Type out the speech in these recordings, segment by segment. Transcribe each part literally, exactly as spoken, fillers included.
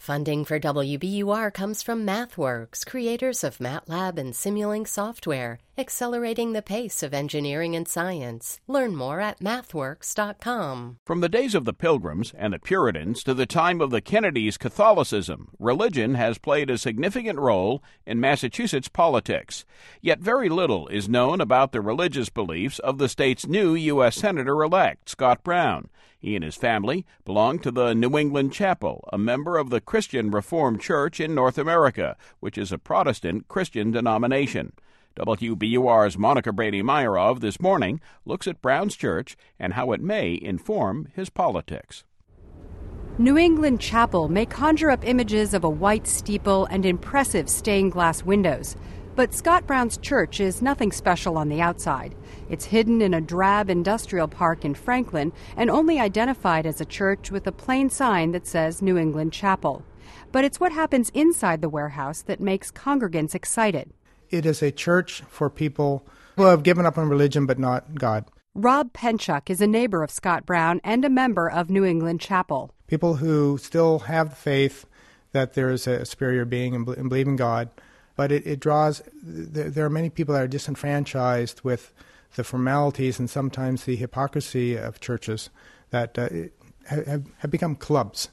Funding for W B U R comes from MathWorks, creators of MATLAB and Simulink software, accelerating the pace of engineering and science. Learn more at mathworks dot com. From the days of the Pilgrims and the Puritans to the time of the Kennedys' Catholicism, religion has played a significant role in Massachusetts politics. Yet very little is known about the religious beliefs of the state's new U S Senator-elect, Scott Brown. He and his family belong to the New England Chapel, a member of the Christian Reformed Church in North America, which is a Protestant Christian denomination. W B U R's Monica Brady-Meyerov this morning looks at Brown's church and how it may inform his politics. New England Chapel may conjure up images of a white steeple and impressive stained glass windows, but Scott Brown's church is nothing special on the outside. It's hidden in a drab industrial park in Franklin and only identified as a church with a plain sign that says New England Chapel. But it's what happens inside the warehouse that makes congregants excited. It is a church for people who have given up on religion but not God. Rob Penchuk is a neighbor of Scott Brown and a member of New England Chapel. People who still have the faith that there is a superior being and believe in God, but it, it draws, there are many people that are disenfranchised with the formalities and sometimes the hypocrisy of churches that uh, have, have become clubs,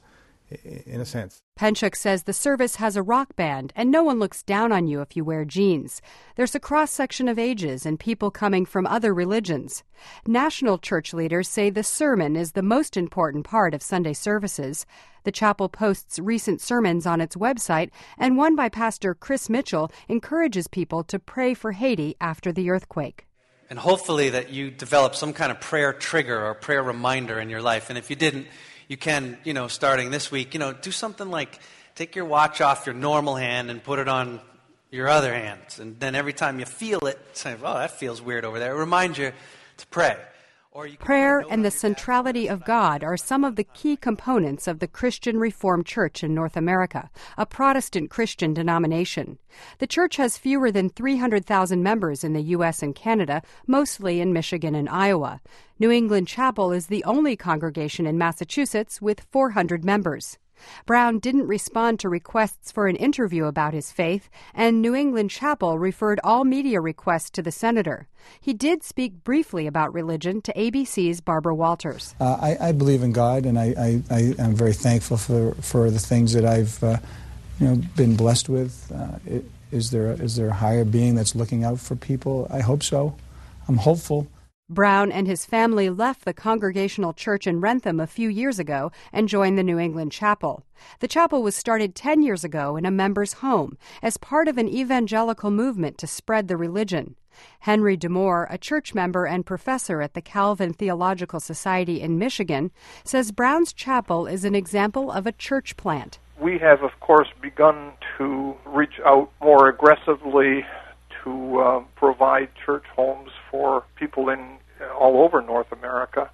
in a sense. Penchuk says the service has a rock band, and no one looks down on you if you wear jeans. There's a cross-section of ages and people coming from other religions. National church leaders say the sermon is the most important part of Sunday services. The chapel posts recent sermons on its website, and one by Pastor Chris Mitchell encourages people to pray for Haiti after the earthquake. And hopefully that you develop some kind of prayer trigger or prayer reminder in your life. And if you didn't, you can, you know, starting this week, you know, do something like take your watch off your normal hand and put it on your other hand. And then every time you feel it, say, oh, that feels weird over there. It reminds you to pray. Or you Prayer and the centrality of God are some of the key components of the Christian Reformed Church in North America, a Protestant Christian denomination. The church has fewer than three hundred thousand members in the U S and Canada, mostly in Michigan and Iowa. New England Chapel is the only congregation in Massachusetts with four hundred members. Brown didn't respond to requests for an interview about his faith, and New England Chapel referred all media requests to the senator. He did speak briefly about religion to A B C's Barbara Walters. Uh, I, I believe in God, and I, I, I am very thankful for, for the things that I've uh, you know, been blessed with. Uh, it, is there, is there a higher being that's looking out for people? I hope so. I'm hopeful. Brown and his family left the Congregational Church in Wrentham a few years ago and joined the New England Chapel. The chapel was started ten years ago in a member's home as part of an evangelical movement to spread the religion. Henry DeMoore, a church member and professor at the Calvin Theological Society in Michigan, says Brown's Chapel is an example of a church plant. We have, of course, begun to reach out more aggressively to uh, provide church homes for people in all over North America.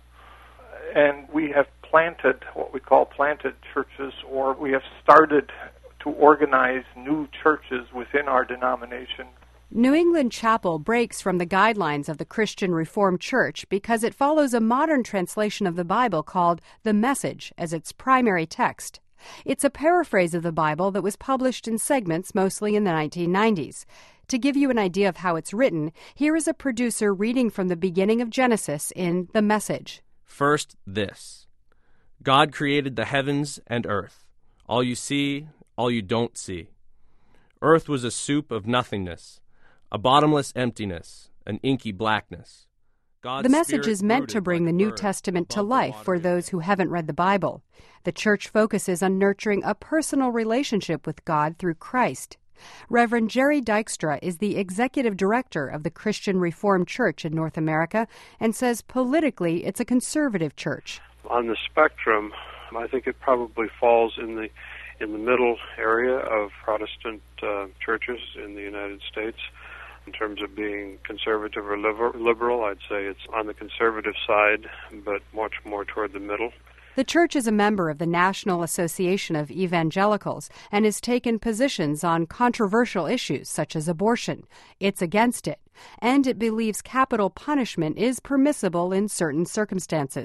And we have planted what we call planted churches, or we have started to organize new churches within our denomination. New England Chapel breaks from the guidelines of the Christian Reformed Church because it follows a modern translation of the Bible called The Message as its primary text. It's a paraphrase of the Bible that was published in segments mostly in the nineteen nineties. To give you an idea of how it's written, here is a producer reading from the beginning of Genesis in The Message. First, this. God created the heavens and earth, all you see, all you don't see. Earth was a soup of nothingness, a bottomless emptiness, an inky blackness. God's the message Spirit is meant to bring like the New bird Testament to above the life for water. those who haven't read the Bible. The church focuses on nurturing a personal relationship with God through Christ. Reverend Jerry Dykstra is the executive director of the Christian Reformed Church in North America and says politically it's a conservative church. On the spectrum, I think it probably falls in the in the middle area of Protestant uh, churches in the United States. In terms of being conservative or liberal, I'd say it's on the conservative side, but much more toward the middle. The church is a member of the National Association of Evangelicals and has taken positions on controversial issues such as abortion. It's against it, and it believes capital punishment is permissible in certain circumstances.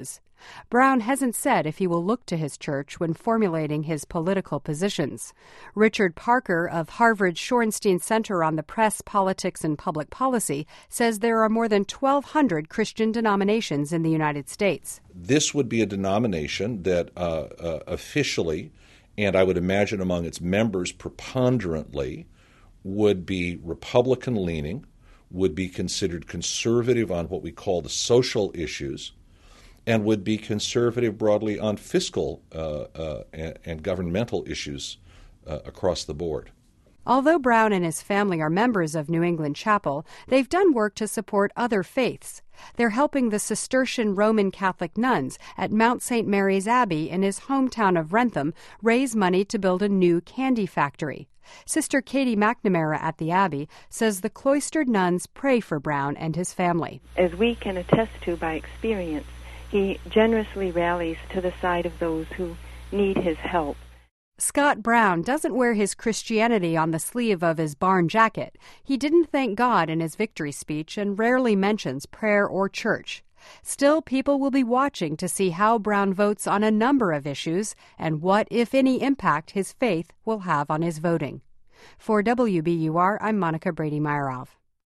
Brown hasn't said if he will look to his church when formulating his political positions. Richard Parker of Harvard's Shorenstein Center on the Press, Politics, and Public Policy says there are more than twelve hundred Christian denominations in the United States. This would be a denomination that uh, uh, officially, and I would imagine among its members preponderantly, would be Republican-leaning, would be considered conservative on what we call the social issues, and would be conservative broadly on fiscal uh, uh, and, and governmental issues uh, across the board. Although Brown and his family are members of New England Chapel, they've done work to support other faiths. They're helping the Cistercian Roman Catholic nuns at Mount Saint Mary's Abbey in his hometown of Wrentham raise money to build a new candy factory. Sister Katie McNamara at the Abbey says the cloistered nuns pray for Brown and his family. As we can attest to by experience, he generously rallies to the side of those who need his help. Scott Brown doesn't wear his Christianity on the sleeve of his barn jacket. He didn't thank God in his victory speech and rarely mentions prayer or church. Still, people will be watching to see how Brown votes on a number of issues and what, if any, impact his faith will have on his voting. For W B U R, I'm Monica Brady-Meyerov.